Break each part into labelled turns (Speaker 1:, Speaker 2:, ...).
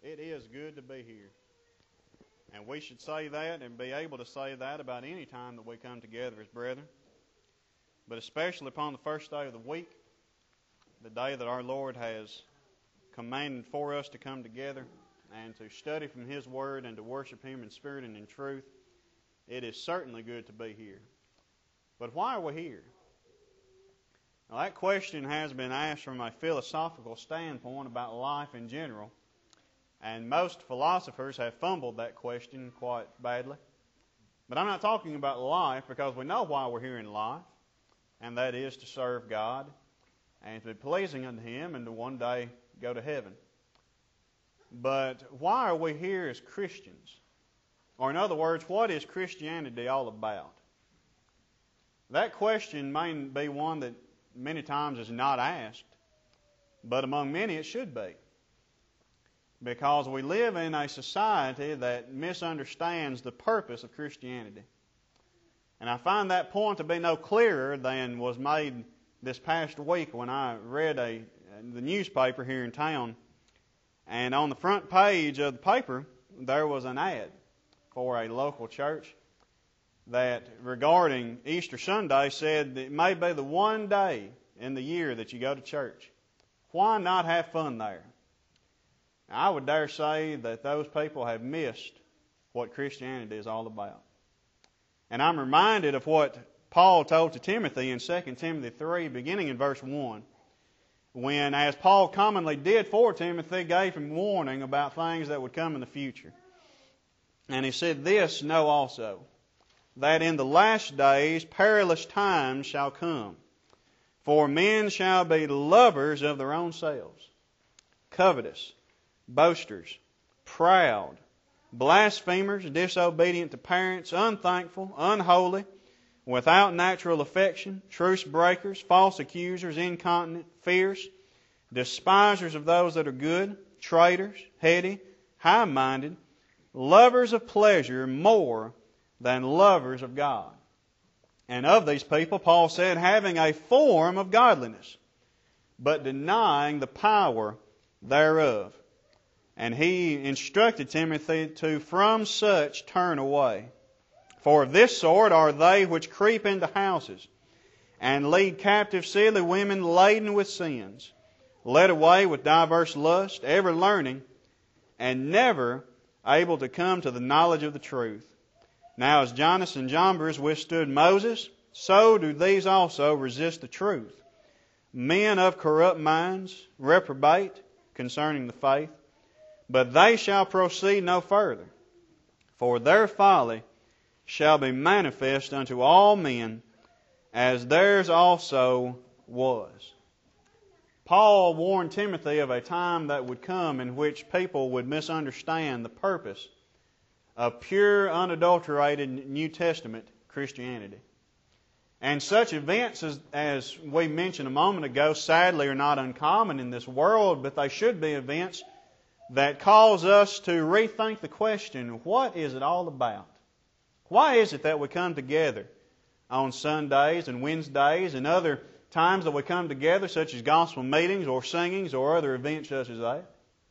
Speaker 1: It is good to be here. And we should say that and be able to say that about any time that we come together as brethren. But especially upon the first day of the week, the day that our Lord has commanded for us to come together and to study from His Word and to worship Him in spirit and in truth, it is certainly good to be here. But why are we here? Now, that question has been asked from a philosophical standpoint about life in general. And most philosophers have fumbled that question quite badly. But I'm not talking about life, because we know why we're here in life, and that is to serve God and to be pleasing unto Him and to one day go to heaven. But why are we here as Christians? Or in other words, what is Christianity all about? That question may be one that many times is not asked, but among many it should be. Because we live in a society that misunderstands the purpose of Christianity. And I find that point to be no clearer than was made this past week when I read the newspaper here in town. And on the front page of the paper, there was an ad for a local church that, regarding Easter Sunday, said that it may be the one day in the year that you go to church. Why not have fun there? I would dare say that those people have missed what Christianity is all about. And I'm reminded of what Paul told to Timothy in 2 Timothy 3, beginning in verse 1, when, as Paul commonly did for Timothy, gave him warning about things that would come in the future. And he said, "This know also, that in the last days perilous times shall come. For men shall be lovers of their own selves, covetous, boasters, proud, blasphemers, disobedient to parents, unthankful, unholy, without natural affection, truce breakers, false accusers, incontinent, fierce, despisers of those that are good, traitors, heady, high-minded, lovers of pleasure more than lovers of God." And of these people, Paul said, having a form of godliness, but denying the power thereof. And he instructed Timothy to from such turn away. For of this sort are they which creep into houses, and lead captive silly women laden with sins, led away with diverse lusts, ever learning, and never able to come to the knowledge of the truth. Now as Jannes and Jambres withstood Moses, so do these also resist the truth. Men of corrupt minds, reprobate concerning the faith, but they shall proceed no further. For their folly shall be manifest unto all men, as theirs also was. Paul warned Timothy of a time that would come in which people would misunderstand the purpose of pure, unadulterated New Testament Christianity. And such events as we mentioned a moment ago, sadly, are not uncommon in this world, but they should be events that cause us to rethink the question, what is it all about? Why is it that we come together on Sundays and Wednesdays and other times that we come together, such as gospel meetings or singings or other events such as that?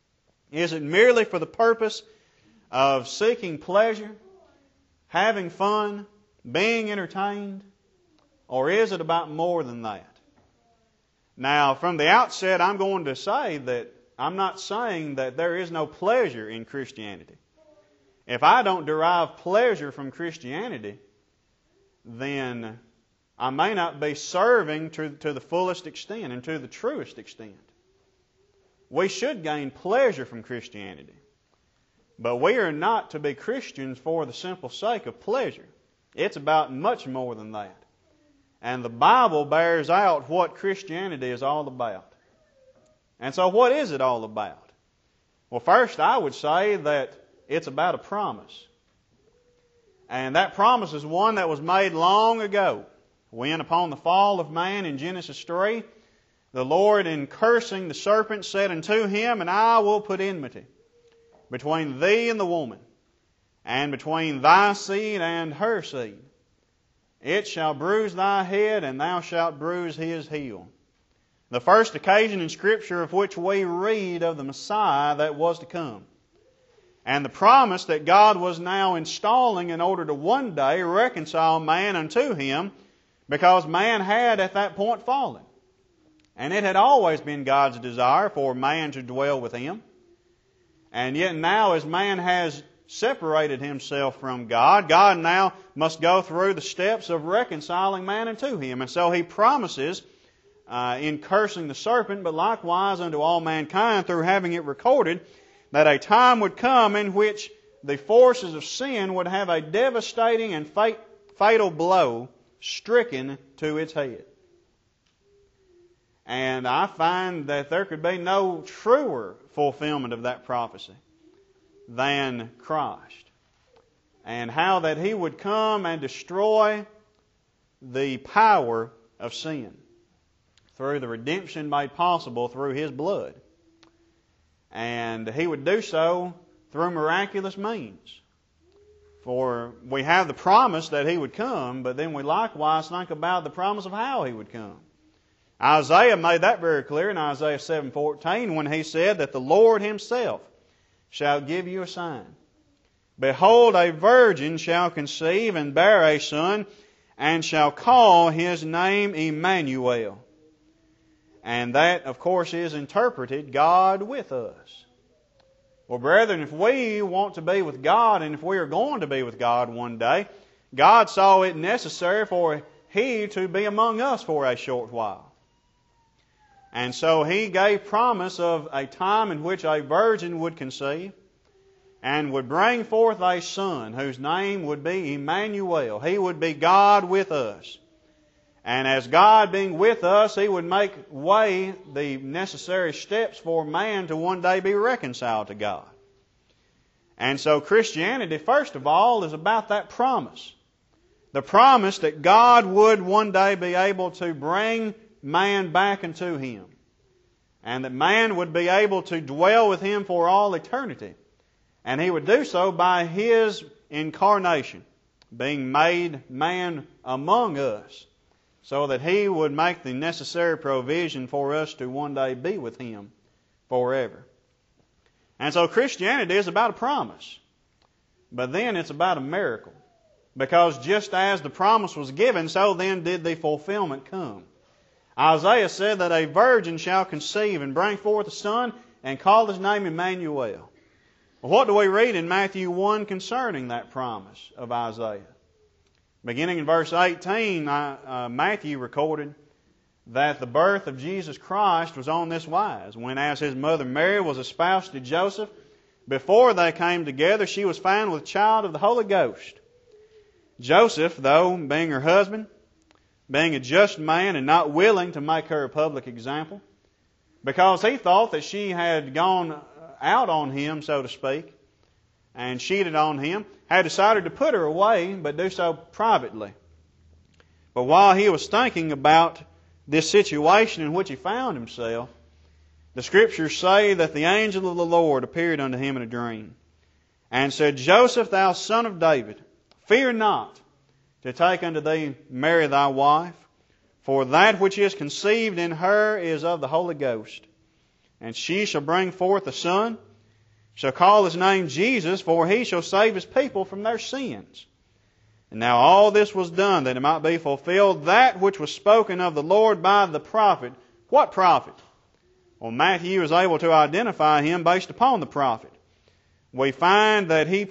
Speaker 1: Is it merely for the purpose of seeking pleasure, having fun, being entertained? Or is it about more than that? Now, from the outset, I'm going to say that I'm not saying that there is no pleasure in Christianity. If I don't derive pleasure from Christianity, then I may not be serving to the fullest extent and to the truest extent. We should gain pleasure from Christianity. But we are not to be Christians for the simple sake of pleasure. It's about much more than that. And the Bible bears out what Christianity is all about. And so what is it all about? Well, first I would say that it's about a promise. And that promise is one that was made long ago, when upon the fall of man in Genesis 3, the Lord, in cursing the serpent, said unto him, "And I will put enmity between thee and the woman, and between thy seed and her seed. It shall bruise thy head, and thou shalt bruise his heel." The first occasion in Scripture of which we read of the Messiah that was to come. and the promise that God was now installing in order to one day reconcile man unto Him, because man had at that point fallen. And it had always been God's desire for man to dwell with Him. And yet now, as man has separated himself from God, God now must go through the steps of reconciling man unto Him. And so He promises, in cursing the serpent, but likewise unto all mankind through having it recorded, that a time would come in which the forces of sin would have a devastating and fatal blow stricken to its head. And I find that there could be no truer fulfillment of that prophecy than Christ. And how that He would come and destroy the power of sin through the redemption made possible through His blood. And He would do so through miraculous means. For we have the promise that He would come, but then we likewise think about the promise of how He would come. Isaiah made that very clear in Isaiah 7:14 when he said that the Lord Himself shall give you a sign. Behold, a virgin shall conceive and bear a son, and shall call His name Emmanuel. And that, of course, is interpreted God with us. Well, brethren, if we want to be with God, and if we are going to be with God one day, God saw it necessary for He to be among us for a short while. And so He gave promise of a time in which a virgin would conceive and would bring forth a son whose name would be Emmanuel. He would be God with us. And as God being with us, He would make way the necessary steps for man to one day be reconciled to God. And so Christianity, first of all, is about that promise. The promise that God would one day be able to bring man back unto Him. And that man would be able to dwell with Him for all eternity. And He would do so by His incarnation, being made man among us, so that He would make the necessary provision for us to one day be with Him forever. And so Christianity is about a promise. But then it's about a miracle. Because just as the promise was given, so then did the fulfillment come. Isaiah said that a virgin shall conceive and bring forth a son and call His name Emmanuel. Well, what do we read in Matthew 1 concerning that promise of Isaiah? Beginning in verse 18, Matthew recorded that the birth of Jesus Christ was on this wise. When as His mother Mary was espoused to Joseph, before they came together, she was found with child of the Holy Ghost. Joseph, though, being her husband, being a just man and not willing to make her a public example, because he thought that she had gone out on him, so to speak, and cheated on him, had decided to put her away, but do so privately. But while he was thinking about this situation in which he found himself, the Scriptures say that the angel of the Lord appeared unto him in a dream, and said, Joseph, thou son of David, fear not to take unto thee Mary thy wife, for that which is conceived in her is of the Holy Ghost. And she shall bring forth a son, shall call His name Jesus, for He shall save His people from their sins. And now all this was done that it might be fulfilled that which was spoken of the Lord by the prophet. What prophet? Well, Matthew is able to identify him based upon the prophet. We find that he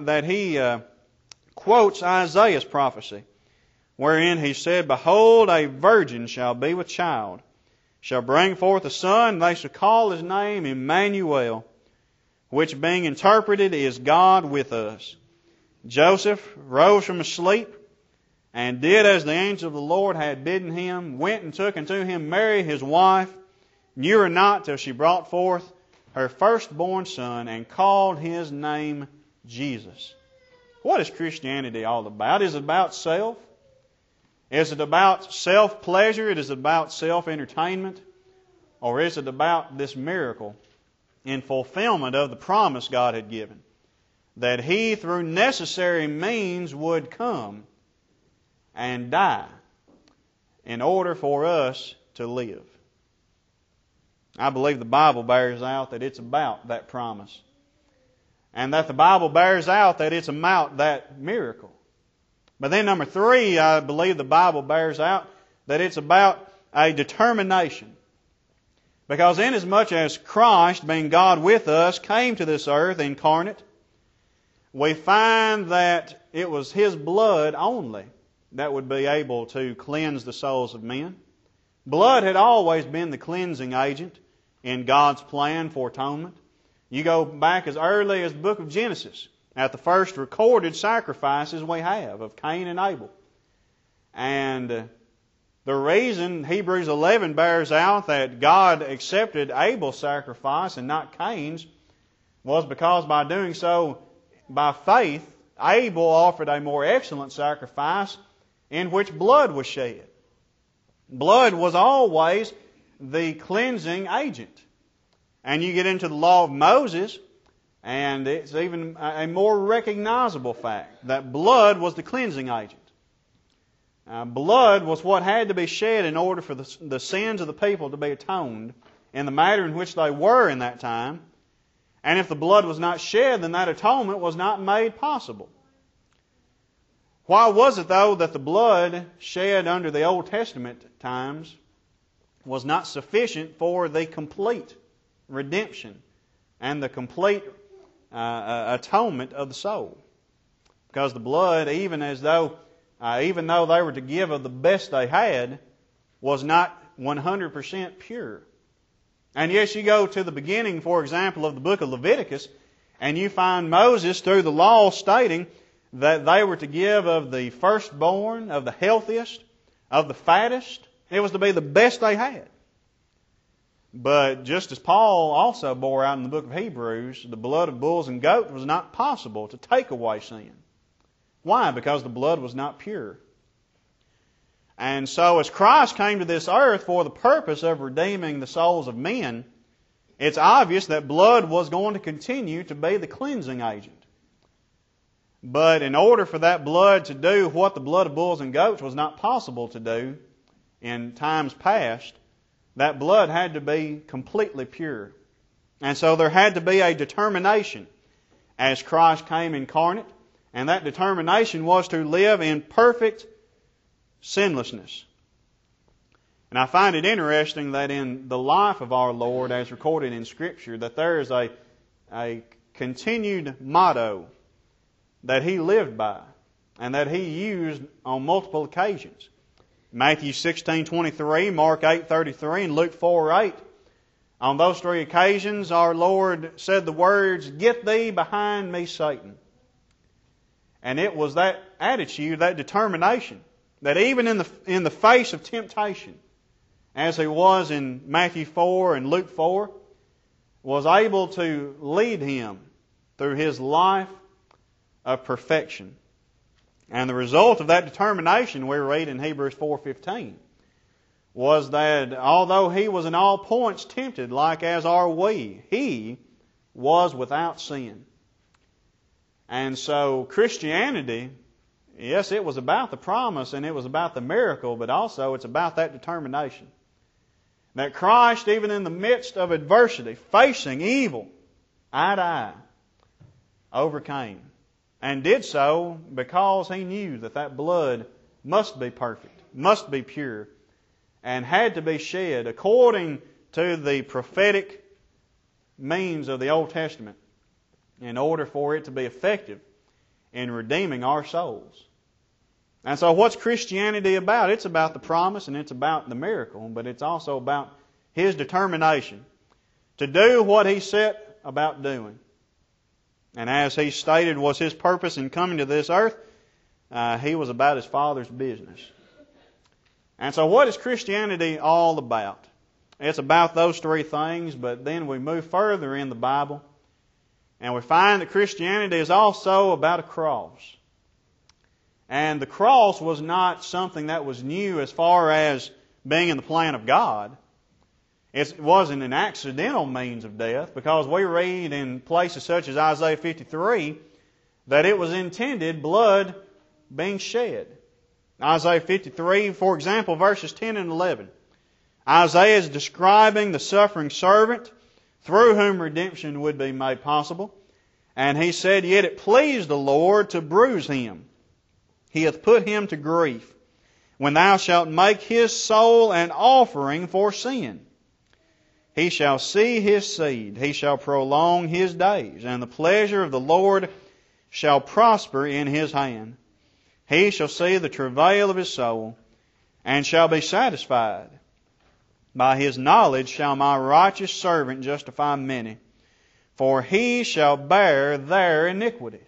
Speaker 1: quotes Isaiah's prophecy, wherein he said, Behold, a virgin shall be with child, shall bring forth a son, and they shall call His name Emmanuel, which being interpreted is God with us. Joseph rose from his sleep, and did as the angel of the Lord had bidden him, went and took unto him Mary his wife, knew her not till she brought forth her firstborn son, and called His name Jesus. What is Christianity all about? Is it about self? Is it about self-pleasure? Is it about self-entertainment? Or is it about this miracle in fulfillment of the promise God had given? That He, through necessary means, would come and die in order for us to live. I believe the Bible bears out that it's about that promise. and that the Bible bears out that it's about that miracle. But then number 3, I believe the Bible bears out that it's about a determination. Because inasmuch as Christ, being God with us, came to this earth incarnate, we find that it was His blood only that would be able to cleanse the souls of men. Blood had always been the cleansing agent in God's plan for atonement. You go back as early as the book of Genesis, at the first recorded sacrifices we have of Cain and Abel. And the reason Hebrews 11 bears out that God accepted Abel's sacrifice and not Cain's was because by doing so by faith, Abel offered a more excellent sacrifice in which blood was shed. Blood was always the cleansing agent. And you get into the law of Moses, and it's even a more recognizable fact that blood was the cleansing agent. Blood was what had to be shed in order for the sins of the people to be atoned in the manner in which they were in that time. And if the blood was not shed, then that atonement was not made possible. Why was it, though, that the blood shed under the Old Testament times was not sufficient for the complete redemption and the complete atonement of the soul? Because the blood, even though they were to give of the best they had, was not 100% pure. And yes, you go to the beginning, for example, of the book of Leviticus, and you find Moses through the law stating that they were to give of the firstborn, of the healthiest, of the fattest. It was to be the best they had. But just as Paul also bore out in the book of Hebrews, the blood of bulls and goats was not possible to take away sin. Why? Because the blood was not pure. And so as Christ came to this earth for the purpose of redeeming the souls of men, it's obvious that blood was going to continue to be the cleansing agent. But in order for that blood to do what the blood of bulls and goats was not possible to do in times past, that blood had to be completely pure. And so there had to be a determination as Christ came incarnate, and that determination was to live in perfect sinlessness. And I find it interesting that in the life of our Lord, as recorded in Scripture, that there is a continued motto that He lived by and that He used on multiple occasions. Matthew 16:23, Mark 8:33, and Luke 4:8. On those 3 occasions, our Lord said the words, "Get thee behind me, Satan." And it was that attitude, that determination, that even in the face of temptation, as He was in Matthew 4 and Luke 4, was able to lead him through His life of perfection. And the result of that determination, we read in Hebrews 4:15, was that although He was in all points tempted like as are we, He was without sin. And so Christianity, yes, it was about the promise and it was about the miracle, but also it's about that determination. That Christ, even in the midst of adversity, facing evil eye to eye, overcame. And did so because He knew that that blood must be perfect, must be pure, and had to be shed according to the prophetic means of the Old Testament in order for it to be effective in redeeming our souls. And so what's Christianity about? It's about the promise and it's about the miracle, but it's also about His determination to do what He set about doing. And as He stated was His purpose in coming to this earth, He was about His Father's business. And so what is Christianity all about? It's about those 3 things, but then we move further in the Bible and we find that Christianity is also about a cross. And the cross was not something that was new as far as being in the plan of God. It wasn't an accidental means of death, because we read in places such as Isaiah 53 that it was intended blood being shed. Isaiah 53, for example, verses 10 and 11. Isaiah is describing the suffering servant through whom redemption would be made possible. And he said, Yet it pleased the Lord to bruise him. He hath put him to grief. When thou shalt make his soul an offering for sin, he shall see his seed, he shall prolong his days, and the pleasure of the Lord shall prosper in his hand. He shall see the travail of his soul, and shall be satisfied. By his knowledge shall my righteous servant justify many, for he shall bear their iniquities.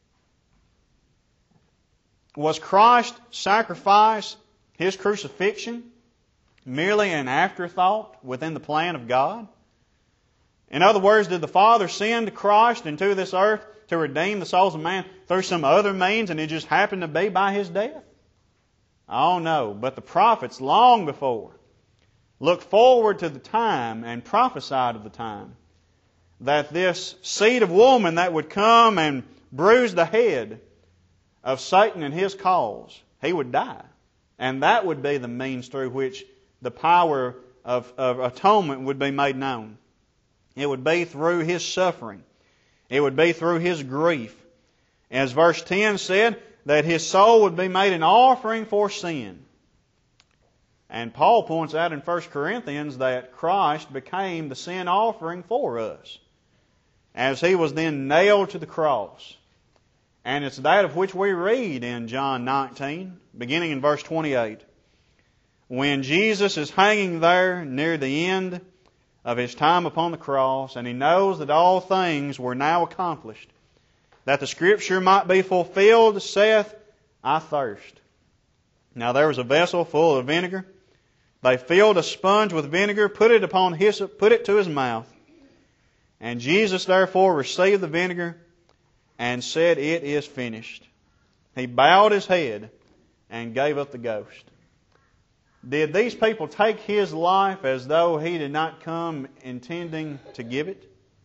Speaker 1: Was Christ's sacrifice, his crucifixion, merely an afterthought within the plan of God? In other words, did the Father send Christ into this earth to redeem the souls of man through some other means, and it just happened to be by his death? Oh no, but the prophets long before looked forward to the time and prophesied of the time that this seed of woman that would come and bruise the head of Satan and his cause, he would die. And that would be the means through which the power of atonement would be made known. It would be through his suffering. It would be through his grief. As verse 10 said, that his soul would be made an offering for sin. And Paul points out in 1 Corinthians that Christ became the sin offering for us, as he was then nailed to the cross. And it's that of which we read in John 19, beginning in verse 28. When Jesus is hanging there near the end of his time upon the cross, and he knows that all things were now accomplished, that the Scripture might be fulfilled, saith, I thirst. Now there was a vessel full of vinegar. They filled a sponge with vinegar, put it upon hyssop, put it to his mouth. And Jesus therefore received the vinegar and said, It is finished. He bowed his head and gave up the ghost. Did these people take his life as though he did not come intending to give it?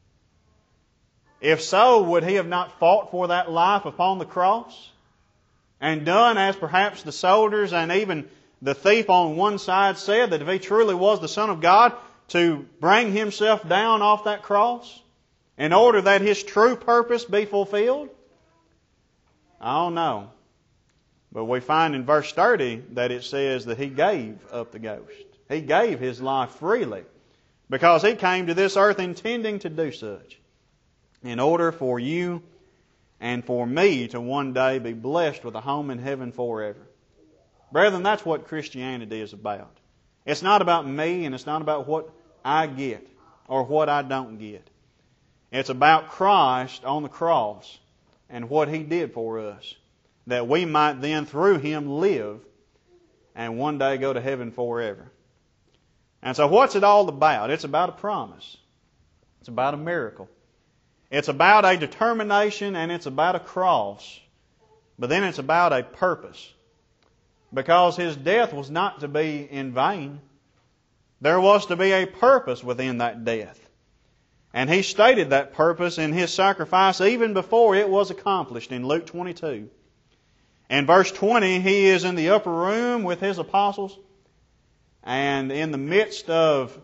Speaker 1: If so, would he have not fought for that life upon the cross? And done as perhaps the soldiers and even the thief on one side said, that if he truly was the Son of God, to bring himself down off that cross in order that his true purpose be fulfilled? I don't know. But we find in verse 30 that it says that he gave up the ghost. He gave his life freely because he came to this earth intending to do such, in order for you and for me to one day be blessed with a home in heaven forever. Brethren, that's what Christianity is about. It's not about me, and it's not about what I get or what I don't get. It's about Christ on the cross and what He did for us, that we might then through Him live and one day go to heaven forever. And so what's it all about? It's about a promise. It's about a miracle. It's about a determination, and it's about a cross. But then it's about a purpose. Because His death was not to be in vain. There was to be a purpose within that death. And He stated that purpose in His sacrifice even before it was accomplished in Luke 22. In verse 20, He is in the upper room with His apostles, and in the midst of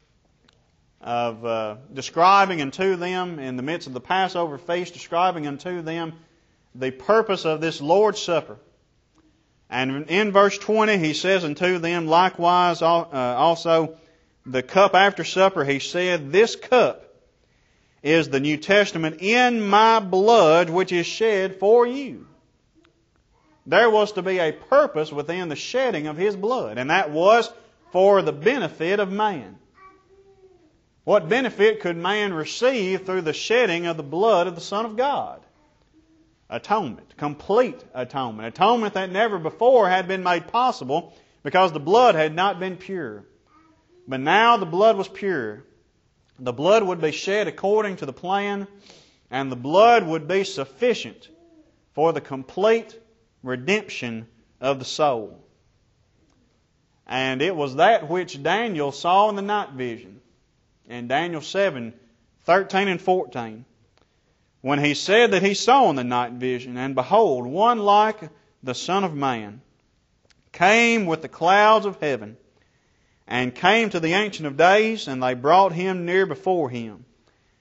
Speaker 1: describing unto them, in the midst of the Passover feast, describing unto them the purpose of this Lord's Supper. And in verse 20, He says unto them, likewise also the cup after supper, He said, This cup is the New Testament in my blood, which is shed for you. There was to be a purpose within the shedding of His blood, and that was for the benefit of man. What benefit could man receive through the shedding of the blood of the Son of God? Atonement, complete atonement. Atonement that never before had been made possible because the blood had not been pure. But now the blood was pure. The blood would be shed according to the plan, and the blood would be sufficient for the complete redemption of the soul. And it was that which Daniel saw in the night vision in Daniel 7:13 and 14. When he said that he saw in the night vision, and behold, one like the Son of Man came with the clouds of heaven, and came to the Ancient of Days, and they brought him near before him.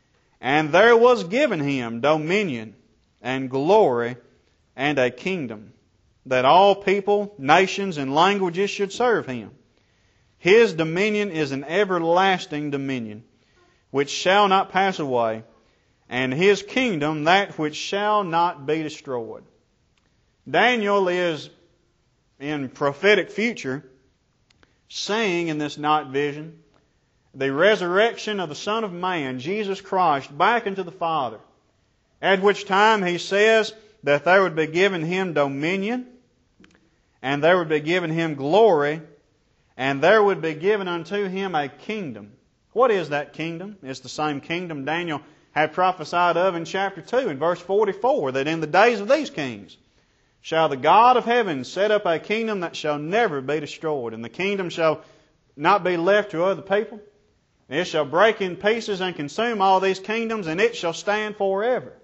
Speaker 1: And there was given him dominion and glory and a kingdom, that all people, nations, and languages should serve him. His dominion is an everlasting dominion, which shall not pass away, and his kingdom that which shall not be destroyed. Daniel is in prophetic future seeing in this night vision the resurrection of the Son of Man, Jesus Christ, back into the Father, at which time he says that there would be given him dominion, and there would be given him glory, and there would be given unto him a kingdom. What is that kingdom? It's the same kingdom Daniel had prophesied of in chapter 2 in verse 44, that in the days of these kings shall the God of heaven set up a kingdom that shall never be destroyed, and the kingdom shall not be left to other people. It shall break in pieces and consume all these kingdoms, and it shall stand forever.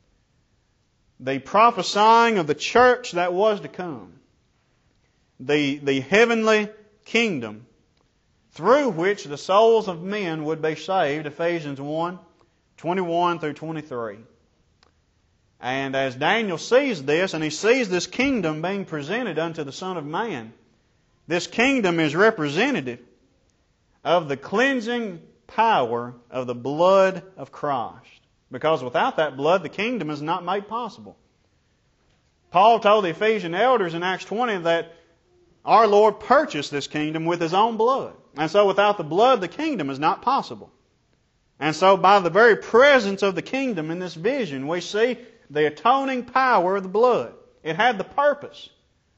Speaker 1: The prophesying of the church that was to come. The heavenly kingdom through which the souls of men would be saved, Ephesians 1, 21 through 23. And as Daniel sees this, and he sees this kingdom being presented unto the Son of Man, this kingdom is representative of the cleansing power of the blood of Christ. Because without that blood, the kingdom is not made possible. Paul told the Ephesian elders in Acts 20 that our Lord purchased this kingdom with His own blood. And so without the blood, the kingdom is not possible. And so by the very presence of the kingdom in this vision, we see the atoning power of the blood. It had the purpose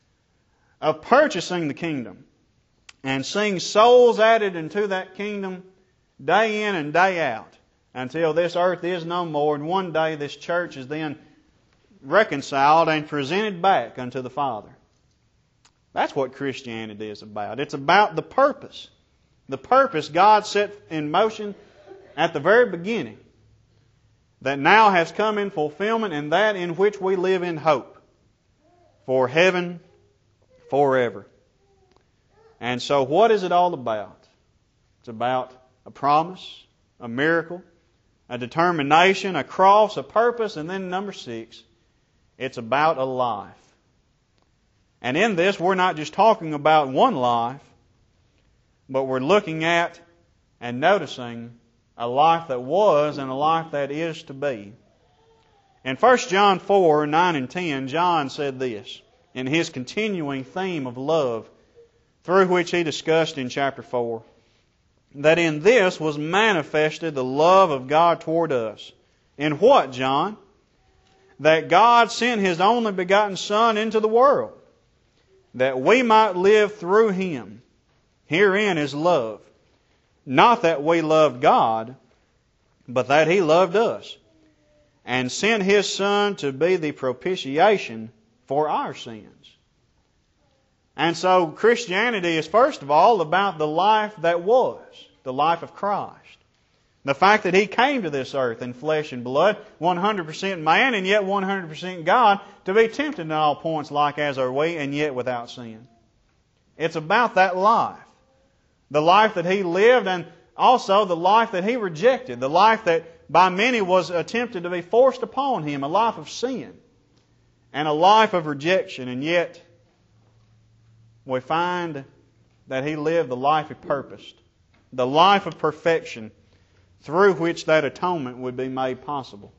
Speaker 1: of purchasing the kingdom and seeing souls added into that kingdom day in and day out until this earth is no more, and one day this church is then reconciled and presented back unto the Father. That's what Christianity is about. It's about the purpose. The purpose God set in motion at the very beginning that now has come in fulfillment, and that in which we live in hope for heaven forever. And so what is it all about? It's about a promise, a miracle, a determination, a cross, a purpose, and then number 6, it's about a life. And in this, we're not just talking about one life, but we're looking at and noticing a life that was and a life that is to be. In 1 John 4, 9 and 10, John said this in his continuing theme of love, through which he discussed in chapter 4, that in this was manifested the love of God toward us. In what, John? That God sent His only begotten Son into the world, that we might live through Him. Herein is love. Not that we loved God, but that He loved us, and sent His Son to be the propitiation for our sins. And so Christianity is first of all about the life that was, the life of Christ. The fact that He came to this earth in flesh and blood, 100% man and yet 100% God, to be tempted in all points like as are we, and yet without sin. It's about that life. The life that He lived, and also the life that He rejected. The life that by many was attempted to be forced upon Him. A life of sin. And a life of rejection. And yet we find that He lived the life He purposed. The life of perfection through which that atonement would be made possible.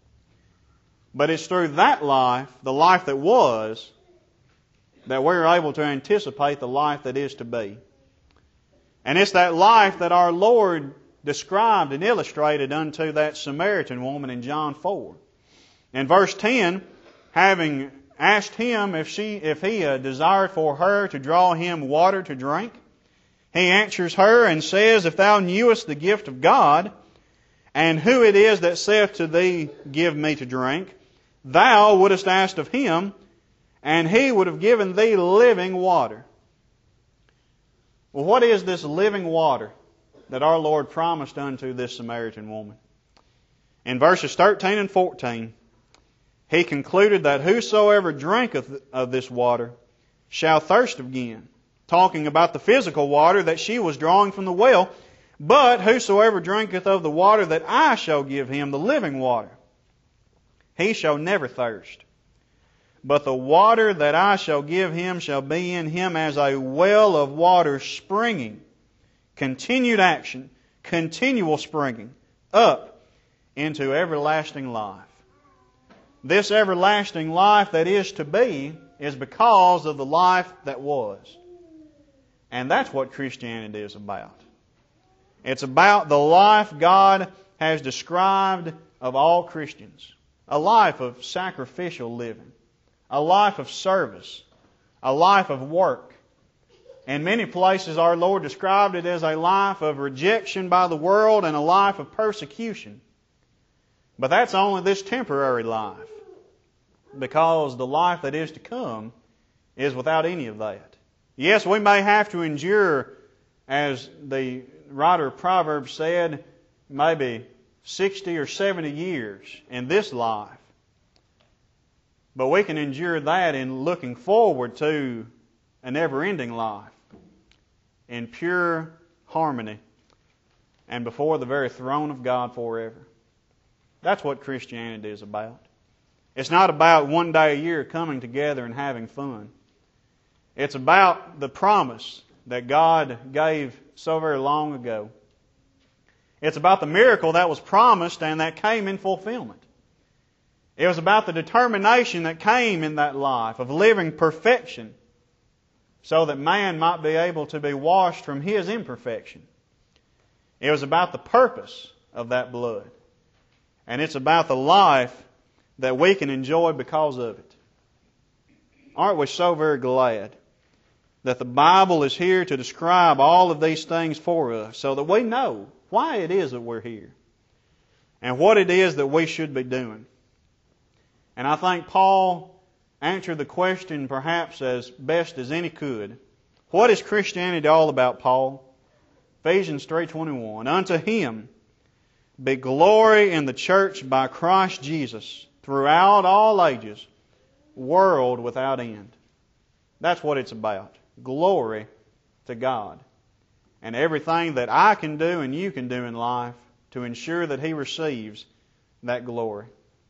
Speaker 1: But it's through that life, the life that was, that we're able to anticipate the life that is to be. And it's that life that our Lord described and illustrated unto that Samaritan woman in John 4. In verse 10, having asked him if he desired for her to draw him water to drink, he answers her and says, If thou knewest the gift of God, and who it is that saith to thee, Give me to drink, thou wouldest ask of Him, and He would have given thee living water. Well, what is this living water that our Lord promised unto this Samaritan woman? In verses 13 and 14, He concluded that whosoever drinketh of this water shall thirst again. Talking about the physical water that she was drawing from the well. But whosoever drinketh of the water that I shall give him, the living water, he shall never thirst. But the water that I shall give him shall be in him as a well of water springing, continued action, continual springing, up into everlasting life. This everlasting life that is to be is because of the life that was. And that's what Christianity is about. It's about the life God has described of all Christians. A life of sacrificial living. A life of service. A life of work. In many places our Lord described it as a life of rejection by the world and a life of persecution. But that's only this temporary life. Because the life that is to come is without any of that. Yes, we may have to endure, as the writer of Proverbs said, maybe 60 or 70 years in this life. But we can endure that in looking forward to a never-ending life in pure harmony and before the very throne of God forever. That's what Christianity is about. It's not about one day a year coming together and having fun. It's about the promise that God gave so very long ago. It's about the miracle that was promised and that came in fulfillment. It was about the determination that came in that life of living perfection so that man might be able to be washed from his imperfection. It was about the purpose of that blood. And it's about the life that we can enjoy because of it. Aren't we so very glad that the Bible is here to describe all of these things for us so that we know why it is that we're here and what it is that we should be doing. And I think Paul answered the question perhaps as best as any could. What is Christianity all about, Paul? Ephesians 3:21. Unto Him be glory in the church by Christ Jesus throughout all ages, world without end. That's what it's about. Glory to God. And everything that I can do and you can do in life to ensure that He receives that glory.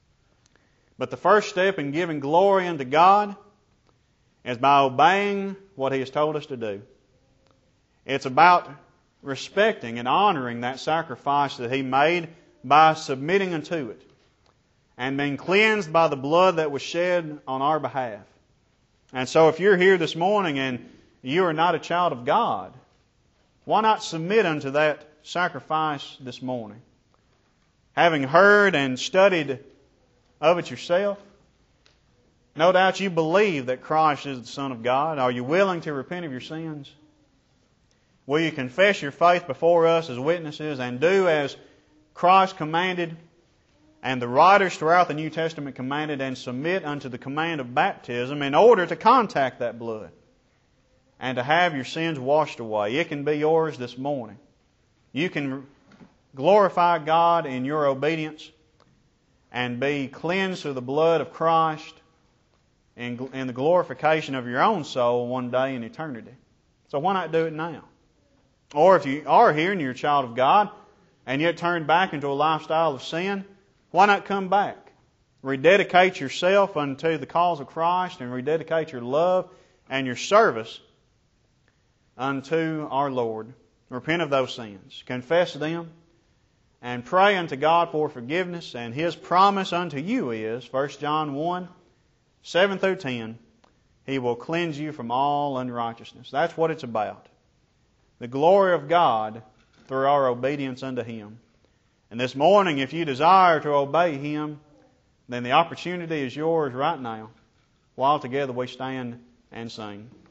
Speaker 1: But the first step in giving glory unto God is by obeying what He has told us to do. It's about respecting and honoring that sacrifice that He made by submitting unto it and being cleansed by the blood that was shed on our behalf. And so if you're here this morning and you are not a child of God, why not submit unto that sacrifice this morning? Having heard and studied of it yourself, no doubt you believe that Christ is the Son of God. Are you willing to repent of your sins? Will you confess your faith before us as witnesses and do as Christ commanded and the writers throughout the New Testament commanded and submit unto the command of baptism in order to contact that blood and to have your sins washed away? It can be yours this morning. You can glorify God in your obedience and be cleansed through the blood of Christ in the glorification of your own soul one day in eternity. So why not do it now? Or if you are here and you're a child of God and yet turned back into a lifestyle of sin, why not come back? Rededicate yourself unto the cause of Christ and rededicate your love and your service unto our Lord. Repent of those sins. Confess them and pray unto God for forgiveness. And His promise unto you is, 1 John 1, 7 through 10, He will cleanse you from all unrighteousness. That's what it's about. The glory of God through our obedience unto Him. And this morning, if you desire to obey Him, then the opportunity is yours right now, while together we stand and sing.